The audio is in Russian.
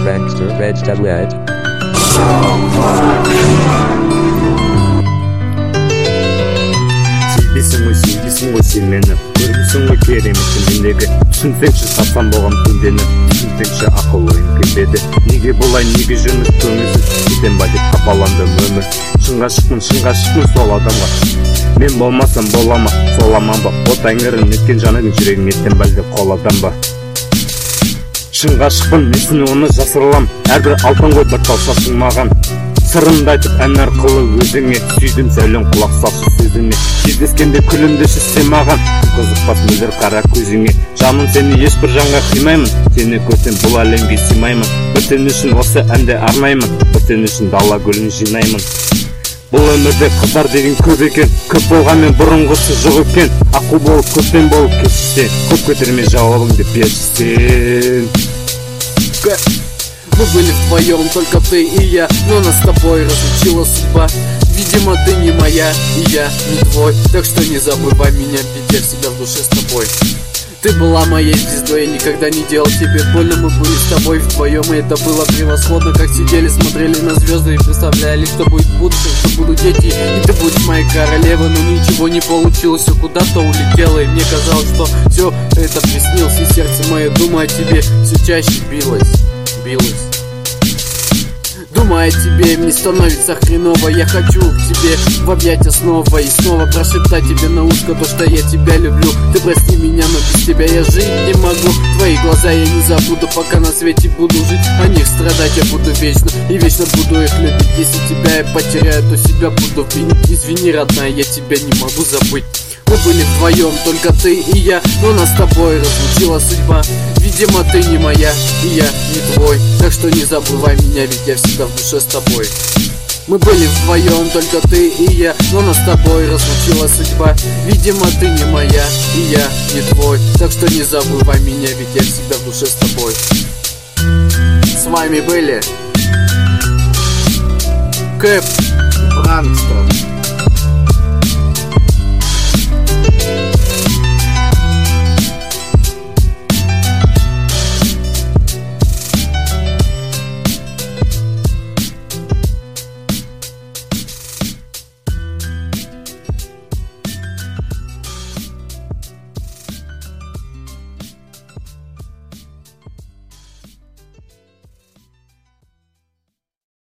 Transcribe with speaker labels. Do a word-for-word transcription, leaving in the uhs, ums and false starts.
Speaker 1: Prankster Red Tablet.
Speaker 2: Сүйбейсің ғой, сүйбейсің ғой сен мені, көрмейсің ғой кереметтің мендегі. Түсінсеңші сатсам болған пендені, түсінсеңші ақыл ойым келбеді. Неге болай, неге жөніп көңілсіз, кетем ба деп қапаландым өмір. Шынға шықтым, шынға шықтым сол адамға. Мен болмасам болама, сол аман ба. От аңырын еткен жаның жүрегім еттен бәлде қоладан ба. Шынға шықпын, несін оны жасырылам. Әрбір алтын ғой бір талшасың маған. Сырымды айтып ән арқылы өзіңе, сүйдім сәулем құлақ салшы сөзіңе. Кездескенде күлімдеші сен маған, қызықпас мөлдір қара көзіңе. Жаным сені ешбір жанға қимаймын, сені көрсем бұл әлемге сыймаймын. Бір сен үшін осы әнде арнаймын, бір сен үшін дала гүлін жинаймын. Бұл өмірде қыздар деген көп екен, көп болғанмен бұрынғысы жоқ екен. Аққу болып көптен болып кетшісен, көп көтерме жауабыңды бершісен.
Speaker 3: Мы были вдвоем, только ты и я, но нас с тобой разлучила судьба. Видимо, ты не моя, и я не твой, так что не забывай меня, ведь я всегда в душе с тобой. Ты была моей звездой, я никогда не делал тебе больно. Мы были с тобой вдвоем, и это было превосходно. Как сидели, смотрели на звезды и представляли, что будет в будущем, что будут дети, и ты будешь моей королевой. Но ничего не получилось, все куда-то улетело, и мне казалось, что все это приснилось. И сердце мое, думая о тебе, все чаще билось, билось. Думая о тебе, мне становится хреново. Я хочу к тебе в объятия снова и снова прошептать тебе на ушко то, что я тебя люблю. Ты прости меня, но без тебя я жить не могу. Твои глаза я не забуду, пока на свете буду жить. О них страдать я буду вечно, и вечно буду их любить. Если тебя я потеряю, то себя буду винить. Извини, родная, я тебя не могу забыть. Мы были вдвоем, только ты и я, но нас с тобой разлучила судьба. Видимо, ты не моя, и я не твой, так что не забывай меня, ведь я всегда в душе с тобой. Мы были вдвоем, только ты и я, но нас с тобой разлучила судьба. Видимо, ты не моя, и я не твой, так что не забывай меня, ведь я всегда в душе с тобой. С вами были Кэп, Prankster.